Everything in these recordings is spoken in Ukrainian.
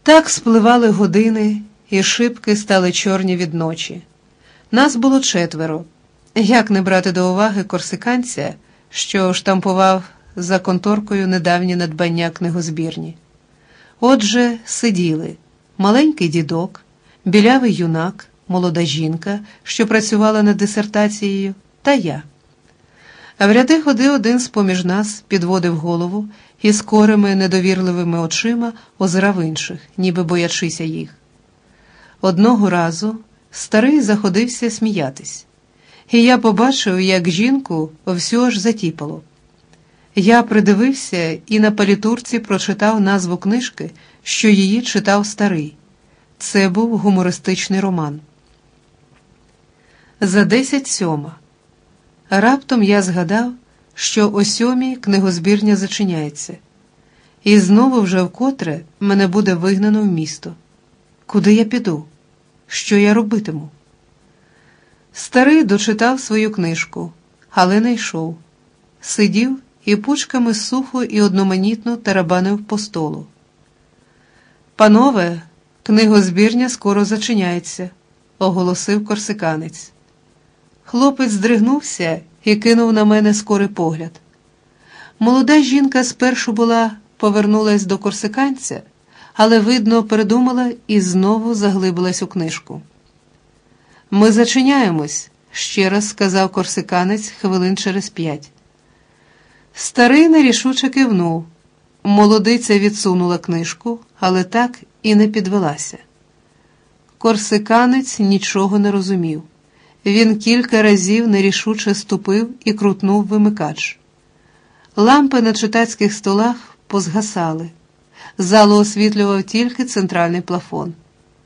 Так спливали години, і шибки стали чорні від ночі. Нас було 4. Як не брати до уваги корсиканця, що штампував за конторкою недавні надбання книгозбірні. Отже, сиділи маленький дідок, білявий юнак, молода жінка, що працювала над дисертацією, та я. А в ряди ходи один з-поміж нас підводив голову і скорими недовірливими очима озирав інших, ніби боячися їх. Одного разу старий заходився сміятись, і я побачив, як жінку всю аж затіпало. Я придивився і на палітурці прочитав назву книжки, що її читав старий. Це був гумористичний роман. За 10:07. Раптом я згадав, що о 7 книгозбірня зачиняється. І знову вже вкотре мене буде вигнано в місто. Куди я піду? Що я робитиму? Старий дочитав свою книжку, але не йшов. Сидів і пучками сухо і одноманітно тарабанив по столу. «Панове, книгозбірня скоро зачиняється», – оголосив корсиканець. Хлопець здригнувся і кинув на мене скорий погляд. Молода жінка спершу повернулась до корсиканця, але, видно, передумала і знову заглибилась у книжку. «Ми зачиняємось», – ще раз сказав корсиканець хвилин через 5. Старий нерішуче кивнув. Молодиця відсунула книжку, але так і не підвелася. Корсиканець нічого не розумів. Він кілька разів нерішуче ступив і крутнув вимикач. Лампи на читацьких столах позгасали. Залу освітлював тільки центральний плафон.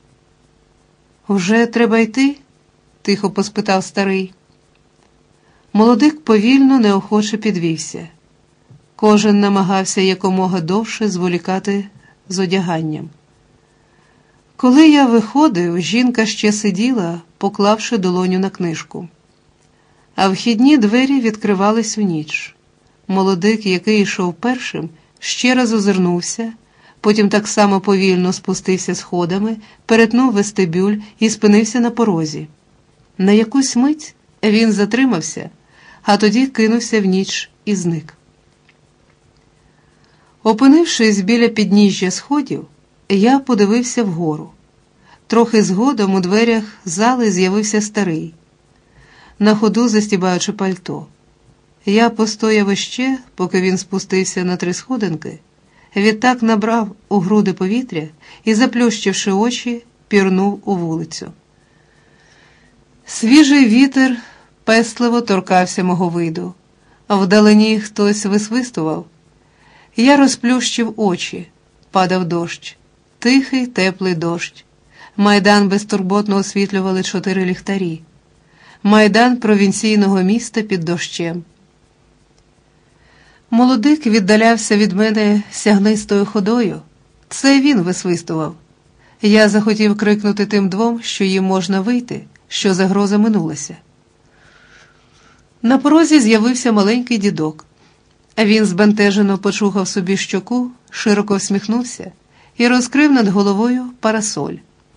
«Вже треба йти?» – тихо поспитав старий. Молодик повільно, неохоче підвівся. Кожен намагався якомога довше зволікати з одяганням. Коли я виходив, жінка ще сиділа, поклавши долоню на книжку. А вхідні двері відкривались у ніч. Молодик, який йшов першим, ще раз озирнувся, потім так само повільно спустився сходами, перетнув вестибюль і спинився на порозі. На якусь мить він затримався, а тоді кинувся в ніч і зник. Опинившись біля підніжжя сходів, я подивився вгору. Трохи згодом у дверях зали з'явився старий, на ходу застібаючи пальто. Я постояв іще, поки він спустився на 3 сходинки, відтак набрав у груди повітря і, заплющивши очі, пірнув у вулицю. Свіжий вітер пестливо торкався мого виду, а вдалині хтось висвистував. Я розплющив очі, падав дощ, тихий, теплий дощ. Майдан безтурботно освітлювали 4 ліхтарі. Майдан провінційного міста під дощем. Молодик віддалявся від мене сягнистою ходою. Це він висвистував. Я захотів крикнути тим 2, що їм можна вийти, що загроза минулася. На порозі з'явився маленький дідок. Він збентежено почухав собі щоку, широко всміхнувся і розкрив над головою парасоль.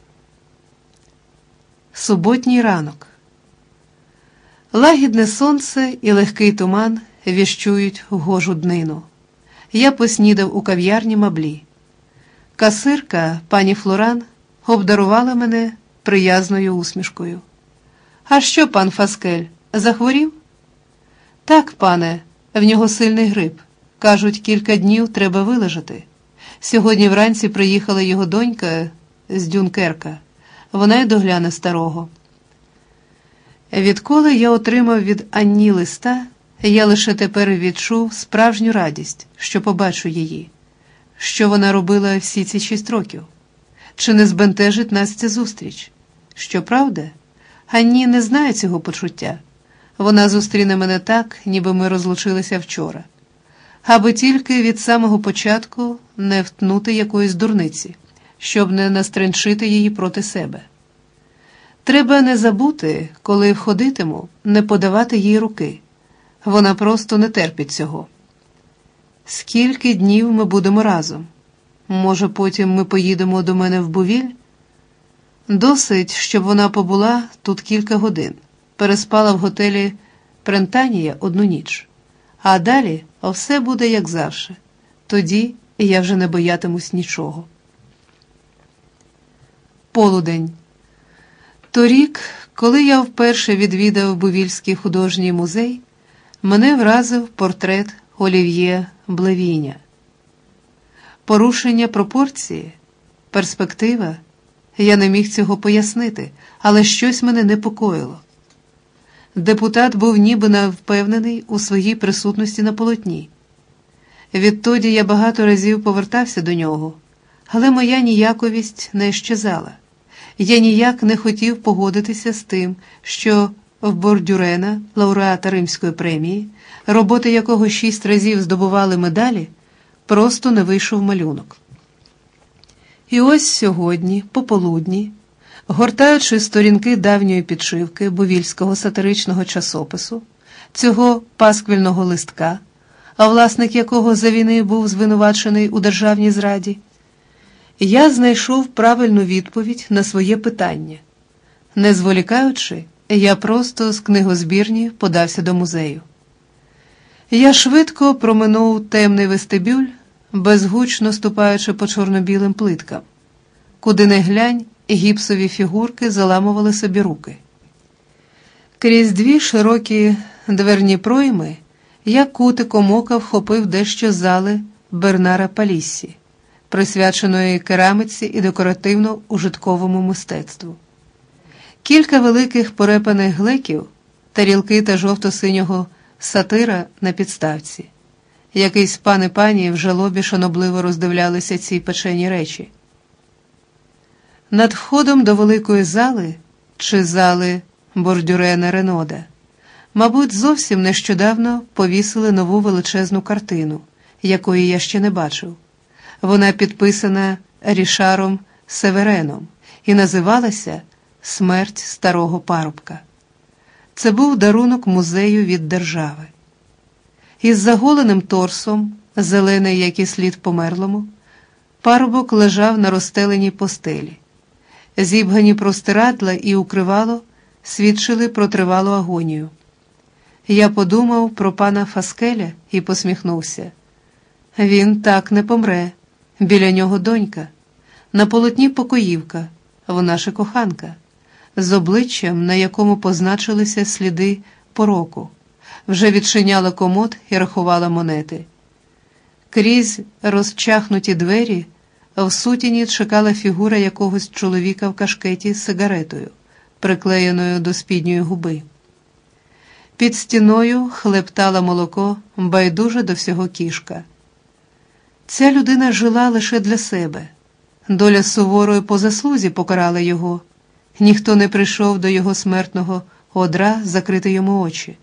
Суботній ранок. Лагідне сонце і легкий туман віщують гожу днину. Я поснідав у кав'ярні Маблі. Касирка, пані Флоран, обдарувала мене приязною усмішкою. «А що, пан Фаскель, захворів?» «Так, пане, в нього сильний грип. Кажуть, кілька днів треба вилежати. Сьогодні вранці приїхала його донька з Дюнкерка. Вона й догляне старого». Відколи я отримав від Анні листа, я лише тепер відчув справжню радість, що побачу її. Що вона робила всі ці 6 років? Чи не збентежить нас ця зустріч? Щоправда, Анні не знає цього почуття. Вона зустріне мене так, ніби ми розлучилися вчора. Аби тільки від самого початку не втнути якоїсь дурниці, щоб не настренчити її проти себе. Треба не забути, коли входитиму, не подавати їй руки. Вона просто не терпить цього. Скільки днів ми будемо разом? Може, потім ми поїдемо до мене в Бувіль? Досить, щоб вона побула тут кілька годин, переспала в готелі Прентанія 1 ніч. А далі все буде як завжди. Тоді я вже не боятимусь нічого. Полудень. Торік, коли я вперше відвідав Бувільський художній музей, мене вразив портрет Олів'є Блевіня. Порушення пропорції, перспектива. Я не міг цього пояснити, але щось мене непокоїло. Депутат був ніби невпевнений у своїй присутності на полотні. Відтоді я багато разів повертався до нього, але моя ніяковість не щезала. Я ніяк не хотів погодитися з тим, що в Бордюрена, лауреата Римської премії, роботи якого 6 разів здобували медалі, просто не вийшов малюнок. І ось сьогодні, пополудні, гортаючи сторінки давньої підшивки Бувільського сатиричного часопису, цього пасквільного листка, а власник якого за війни був звинувачений у державній зраді, я знайшов правильну відповідь на своє питання. Не зволікаючи, я просто з книгозбірні подався до музею. Я швидко проминув темний вестибюль, безгучно ступаючи по чорно-білим плиткам. Куди не глянь, гіпсові фігурки заламували собі руки. Крізь 2 широкі дверні пройми я кутиком ока вхопив дещо з зали Бернара Паліссі, присвяченої керамиці і декоративно-ужитковому мистецтву. Кілька великих порепаних глеків, тарілки та жовто-синього сатира на підставці. Якийсь пан і пані в жалобі шанобливо роздивлялися ці печені речі. Над входом до великої зали, чи зали Бордюрена Ренода, мабуть, зовсім нещодавно повісили нову величезну картину, якої я ще не бачив. Вона підписана Рішаром Севереном і називалася «Смерть старого парубка». Це був дарунок музею від держави. Із заголеним торсом, зелений, як і слід померлому, парубок лежав на розстеленій постелі. Зібгані простирадла і укривало свідчили про тривалу агонію. Я подумав про пана Фаскеля і посміхнувся. Він так не помре. Біля нього донька. На полотні покоївка, вона ж коханка, з обличчям, на якому позначилися сліди пороку. Вже відчиняла комод і рахувала монети. Крізь розчахнуті двері в сутіні чекала фігура якогось чоловіка в кашкеті з сигаретою, приклеєною до спідньої губи. Під стіною хлептала молоко байдуже до всього кішка. Ця людина жила лише для себе. Доля суворої по заслузі покарала його. Ніхто не прийшов до його смертного одра закрити йому очі.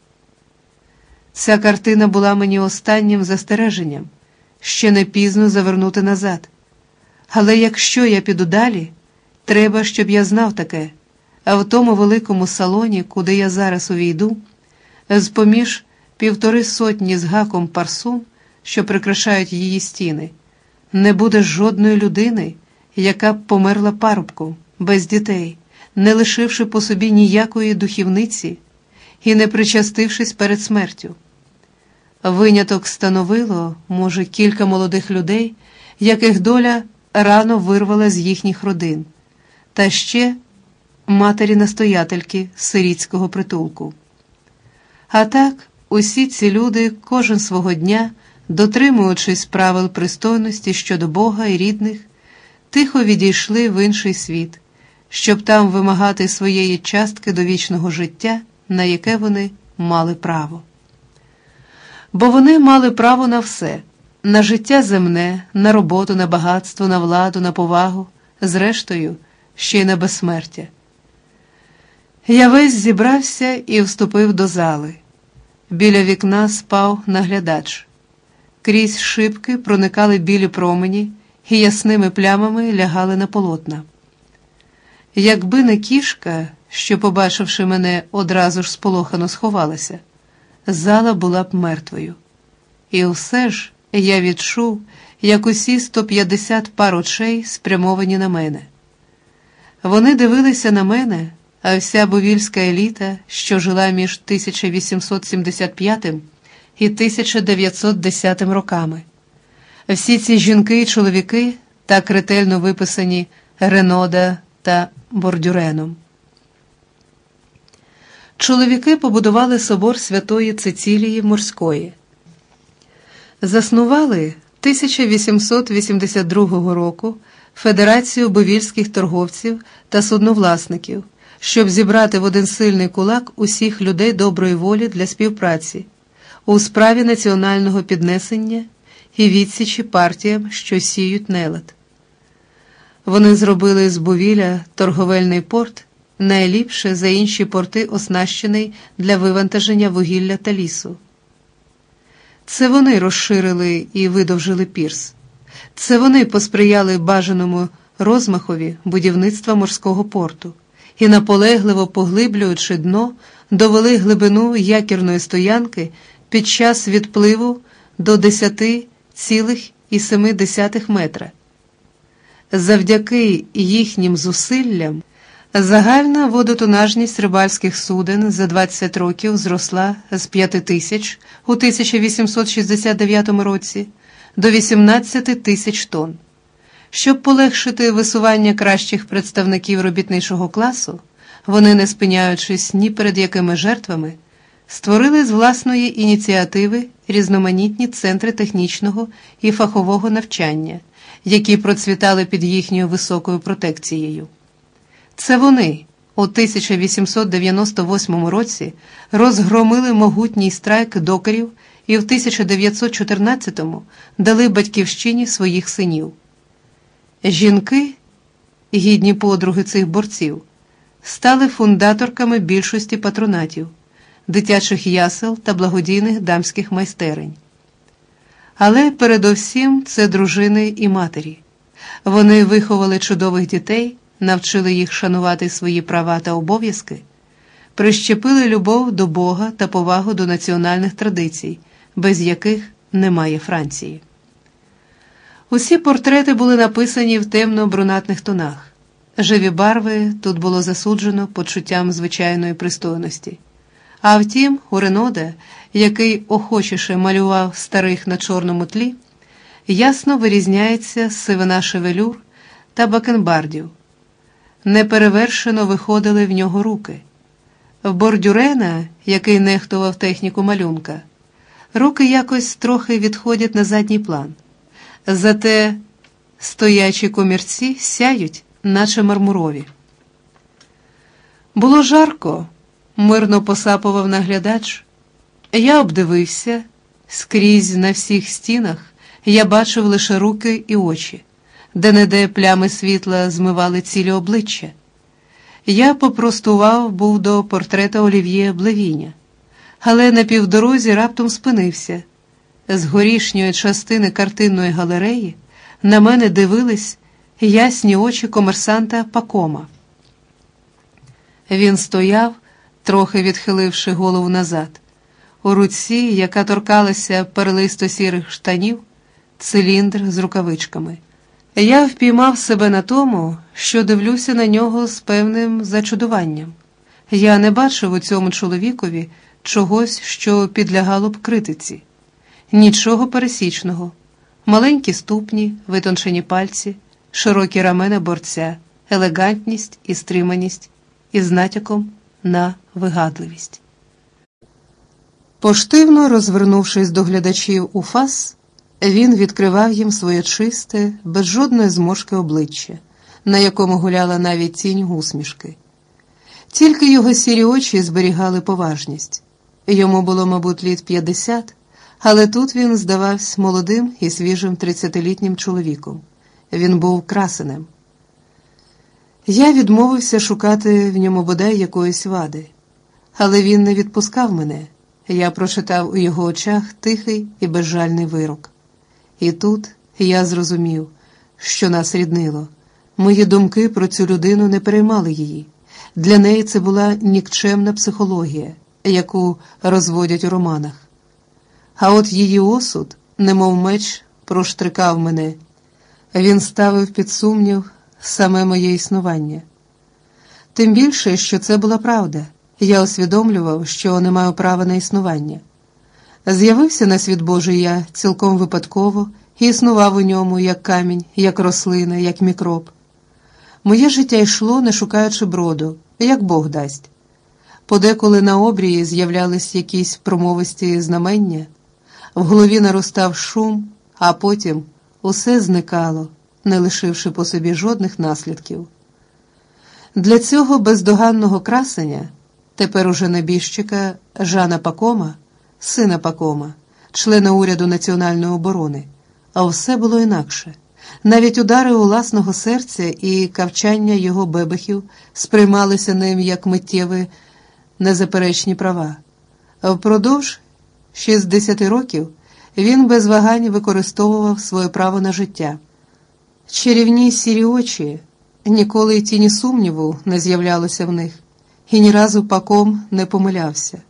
Ця картина була мені останнім застереженням, ще не пізно завернути назад. Але якщо я піду далі, треба, щоб я знав таке, а в тому великому салоні, куди я зараз увійду, з-поміж 150 з гаком парсун, що прикрашають її стіни, не буде жодної людини, яка б померла парубком, без дітей, не лишивши по собі ніякої духівниці і не причастившись перед смертю. Виняток становило, може, кілька молодих людей, яких доля рано вирвала з їхніх родин, та ще матері-настоятельки сирітського притулку. А так, усі ці люди кожен свого дня, дотримуючись правил пристойності щодо Бога і рідних, тихо відійшли в інший світ, щоб там вимагати своєї частки до вічного життя, на яке вони мали право. Бо вони мали право на все – на життя земне, на роботу, на багатство, на владу, на повагу, зрештою, ще й на безсмертя. Я весь зібрався і вступив до зали. Біля вікна спав наглядач. Крізь шибки проникали білі промені і ясними плямами лягали на полотна. Якби не кішка, що, побачивши мене, одразу ж сполохано сховалася, зала була б мертвою. І все ж я відчув, як усі 150 пар очей спрямовані на мене. Вони дивилися на мене, а вся бувільська еліта, що жила між 1875 і 1910 роками. Всі ці жінки і чоловіки, так ретельно виписані Ренода та Бордюреном. Чоловіки побудували собор Святої Цицилії Морської. Заснували 1882 року Федерацію бувільських торговців та судновласників, щоб зібрати в один сильний кулак усіх людей доброї волі для співпраці у справі національного піднесення і відсічі партіям, що сіють нелад. Вони зробили з Бувіля торговельний порт, найліпше за інші порти оснащений для вивантаження вугілля та лісу. Це вони розширили і видовжили пірс. Це вони посприяли бажаному розмахові будівництва морського порту і, наполегливо поглиблюючи дно, довели глибину якірної стоянки під час відпливу до 10,7 метра. Завдяки їхнім зусиллям загальна водотонажність рибальських суден за 20 років зросла з 5 тисяч у 1869 році до 18 тисяч тонн. Щоб полегшити висування кращих представників робітничого класу, вони, не спиняючись ні перед якими жертвами, створили з власної ініціативи різноманітні центри технічного і фахового навчання, які процвітали під їхньою високою протекцією. Це вони у 1898 році розгромили могутній страйк докерів і в 1914-му дали батьківщині своїх синів. Жінки, гідні подруги цих борців, стали фундаторками більшості патронатів, дитячих ясел та благодійних дамських майстерень. Але передовсім це дружини і матері. Вони виховали чудових дітей, навчили їх шанувати свої права та обов'язки, прищепили любов до Бога та повагу до національних традицій, без яких немає Франції. Усі портрети були написані в темно-брунатних тонах. Живі барви тут було засуджено почуттям звичайної пристойності. А втім, у Ренода, який охочіше малював старих на чорному тлі, ясно вирізняється сивина шевелюр та бакенбардів. Неперевершено виходили в нього руки. В Бордюрена, який нехтував техніку малюнка, руки якось трохи відходять на задній план. Зате стоячі комірці сяють, наче мармурові. Було жарко, мирно посапував наглядач. Я обдивився, скрізь на всіх стінах я бачив лише руки і очі, де-не-де плями світла змивали цілі обличчя. Я попростував був до портрета Олів'є Блевіня, але на півдорозі раптом спинився. З горішньої частини картинної галереї на мене дивились ясні очі комерсанта Пакома. Він стояв, трохи відхиливши голову назад. У руці, яка торкалася перлисто-сірих штанів, циліндр з рукавичками. Я впіймав себе на тому, що дивлюся на нього з певним зачудуванням. Я не бачив у цьому чоловікові чогось, що підлягало б критиці. Нічого пересічного. Маленькі ступні, витончені пальці, широкі рамена борця, елегантність і стриманість із натяком на вигадливість. Поштивно розвернувшись до глядачів у фас, він відкривав їм своє чисте, без жодної зморшки обличчя, на якому гуляла навіть тінь усмішки. Тільки його сірі очі зберігали поважність. Йому було, мабуть, літ 50, але тут він здавався молодим і свіжим 30-літнім чоловіком. Він був красенем. Я відмовився шукати в ньому бодай якоїсь вади. Але він не відпускав мене. Я прочитав у його очах тихий і безжальний вирок. І тут я зрозумів, що нас ріднило. Мої думки про цю людину не переймали її. Для неї це була нікчемна психологія, яку розводять у романах. А от її осуд, немов меч, проштрикав мене. Він ставив під сумнів саме моє існування. Тим більше, що це була правда. Я усвідомлював, що не маю права на існування. З'явився на світ Божий я цілком випадково і існував у ньому як камінь, як рослина, як мікроб. Моє життя йшло, не шукаючи броду, як Бог дасть. Подеколи на обрії з'являлись якісь промовисті знамення, в голові наростав шум, а потім усе зникало, не лишивши по собі жодних наслідків. Для цього бездоганного красення, тепер уже небіжчика Жана Пакома, сина Пакома, члена уряду національної оборони, а все було інакше. Навіть удари у власного серця і кавчання його бебехів сприймалися ним як миттєві незаперечні права. Впродовж 60 років він без вагань використовував своє право на життя. Чарівні сірі очі, ніколи й тіні сумніву не з'являлося в них, і ні разу Паком не помилявся.